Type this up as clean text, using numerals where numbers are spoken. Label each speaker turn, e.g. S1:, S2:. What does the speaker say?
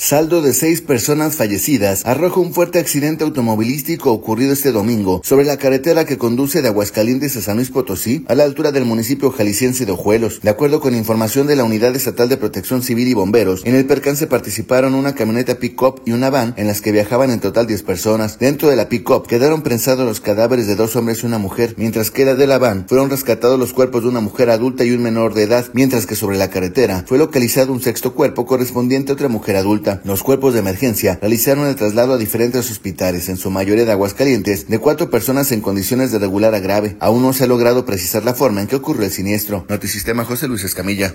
S1: Saldo de 6 personas fallecidas arroja un fuerte accidente automovilístico ocurrido este domingo sobre la carretera que conduce de Aguascalientes a San Luis Potosí, a la altura del municipio jalisciense de Ojuelos. De acuerdo con información de la Unidad Estatal de Protección Civil y Bomberos, en el percance participaron una camioneta pick-up y una van en las que viajaban en total 10 personas. Dentro de la pick-up quedaron prensados los cadáveres de 2 hombres y una mujer, mientras que de la van fueron rescatados los cuerpos de una mujer adulta y un menor de edad, mientras que sobre la carretera fue localizado un sexto cuerpo correspondiente a otra mujer adulta. Los cuerpos de emergencia realizaron el traslado a diferentes hospitales, en su mayoría de Aguascalientes, de 4 personas en condiciones de regular a grave. Aún no se ha logrado precisar la forma en que ocurrió el siniestro. Notisistema, José Luis Escamilla.